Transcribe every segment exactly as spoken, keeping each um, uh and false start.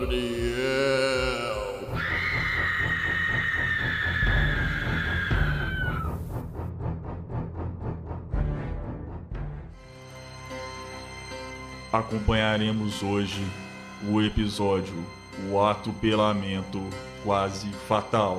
Gabriel. Acompanharemos hoje o episódio O Atropelamento Quase Fatal.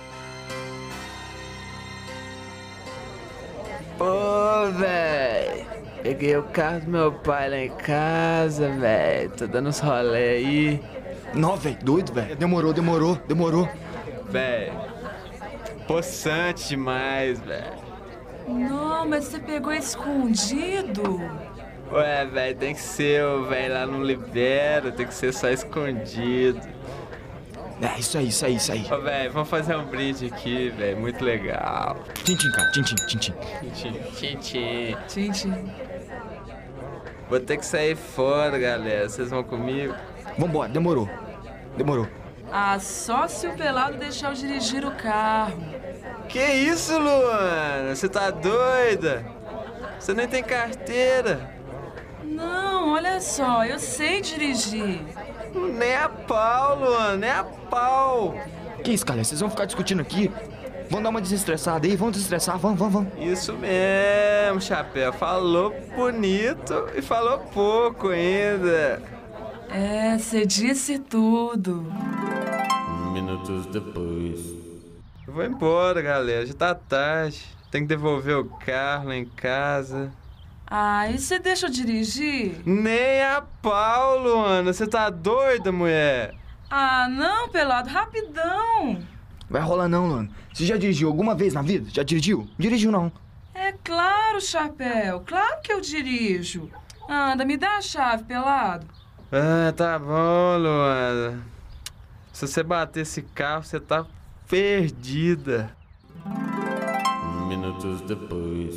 Pô, véi, peguei o carro do meu pai lá em casa, véi, tô dando uns rolê aí. Não, véi, doido, véi, demorou, demorou, demorou. Véi, possante demais, véi. Não, mas você pegou escondido? Ué, véi, tem que ser, o véi lá não libera, tem que ser só escondido. É, isso aí, isso aí, isso aí. Ô, véi, vamos fazer um brinde aqui, véi, muito legal. Tchim-tchim, cara, tchim-tchim, tchim-tchim. Tchim, tchim, tchim. Gente, Vou ter que sair fora, galera, vocês vão comigo? Vambora, demorou, demorou. ah, só se o pelado deixar eu dirigir o carro. Que isso, Luana? Você tá doida? Você nem tem carteira. Não, olha só, eu sei dirigir. Nem a pau, Luana, nem a pau. Que isso, cara, vocês vão ficar discutindo aqui? Vamos dar uma desestressada aí, vamos desestressar, vamos, vamos, vamos. Isso mesmo, Chapéu. Falou bonito e falou pouco ainda. É, você disse tudo. Minutos depois. Eu vou embora, galera. Já tá tarde. Tem que devolver o carro lá em casa. Ah, e você deixa eu dirigir? Nem a pau, Luana. Você tá doida, mulher? Ah, não, pelado, rapidão. Vai rolar não, Luana. Você já dirigiu alguma vez na vida? Já dirigiu? Dirigiu não. É claro, Chapéu, claro que eu dirijo. Anda, me dá a chave, pelado. Ah, tá bom, Luana. Se você bater esse carro, você tá perdida. Minutos depois.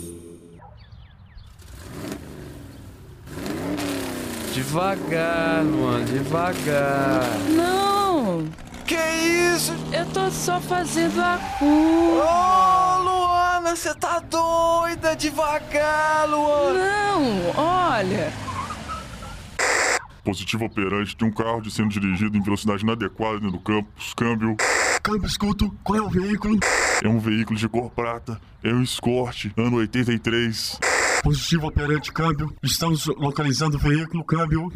Devagar, Luana, devagar. Não, Que isso? eu tô só fazendo a Ô, curva. Luana, você tá doida? Devagar, Luana. Não, olha. Positivo operante de um carro de sendo dirigido em velocidade inadequada dentro do campus. Câmbio. Câmbio, escuto. Qual é o veículo? É um veículo de cor prata. É um Escort, ano oitenta e três. Positivo operante, câmbio. Estamos localizando o veículo, câmbio.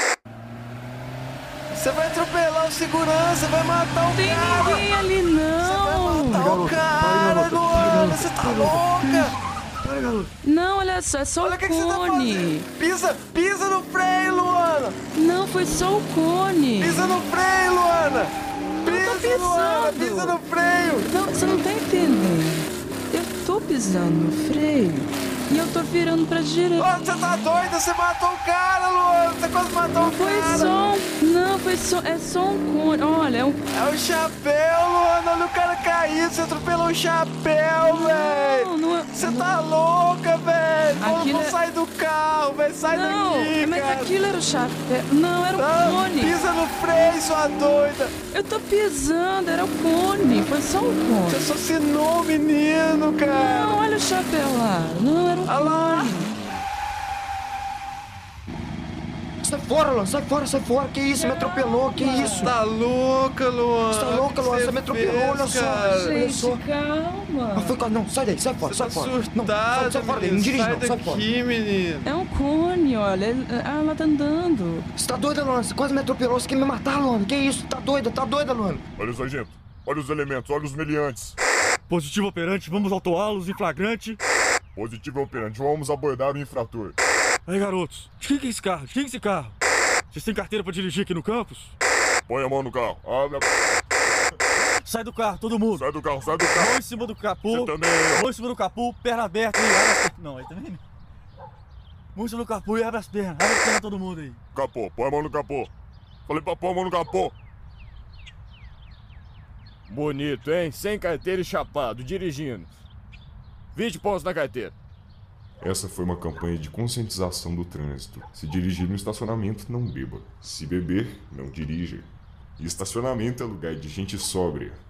Você vai atropelar o segurança, vai matar o Tem cara. ninguém ali, não. Matar o cara, Luana, você tá louca? Para, garoto. Não, olha só, é só Olha o o que, que você tá cone. fazendo. Pisa, pisa no freio, Luana. Não, foi só o cone. Pisa no freio, Luana. Eu tô Pisa, Luana, pisando. pisa no freio. Não, você não tá entendendo. Eu tô pisando no freio e eu tô virando pra direita. Ô, você tá doida? Você matou o cara, Luana. Você quase matou o Foi cara. só um... Não, foi só... É só um cone. Olha, é um... É o chapéu, Luana. Olha o cara cair. Você atropelou o chapéu, velho. Não, não é... Você tá louca, velho. Vamos, Aquilo vamos é- sair do carro, velho. Sai Não, daqui, mas cara. aquilo era o chapéu. Não, era o Não, cone. pisa no freio, sua doida. Eu tô pisando, era o cone. Foi só um Você cone. assassinou o menino, cara. Não, olha o chapéu lá. Não, era um Olha lá. cone. Sai fora, Luana, sai fora, sai fora. Que isso, me atropelou, que isso? Tá louca, Luana. Você tá louca, O que Luana, você me atropelou, fez, olha só. cara? Olha só. Gente, calma. Não, foi, quase- não, sai daí, sai fora, Você sai tá fora. Não, sai, surtada, sai fora daí, não menino. dirige Sai não, sai fora. daqui, menino. É um cone, olha. Ele- Ah, ela tá andando. Você tá doida, Luana? Você quase me atropelou, você quer me matar, Luana? Que isso? Tá doida, tá doida, Luana? Olha o sargento. Olha os elementos, olha os meliantes. Positivo operante, vamos autuá-los em flagrante. Positivo operante, vamos abordar o infrator. Aí, garotos, de quem que é esse carro? De quem que é esse carro? Vocês têm carteira pra dirigir aqui no campus? Põe a mão no carro. Abre a... Sai do carro, todo mundo. Sai do carro, sai do Mão carro. em cima do capô. Você também. Mão em cima do capô, perna aberta. Aí, abre as pernas. Não, aí também não. Mão em cima do capô e abre as pernas. Abre as pernas todo mundo aí. Capô, põe a mão no capô. Falei pra pôr a mão no capô. Bonito, hein? Sem carteira e chapado, dirigindo. vinte pontos na carteira. Essa foi uma campanha de conscientização do trânsito. Se dirigir no estacionamento, não beba. Se beber, não dirija. E estacionamento é lugar de gente sóbria.